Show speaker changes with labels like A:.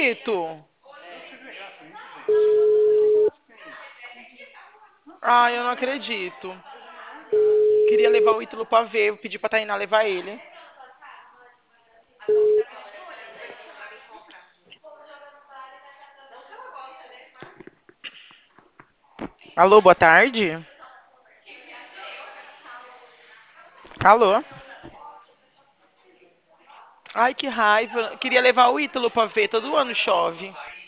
A: Ito. Ai, eu não acredito. Queria levar o Ítalo pra ver, pedi pra Tainá levar ele. Alô, boa tarde. Alô. Ai, que raiva. Queria levar o Ítalo pra ver, todo ano chove.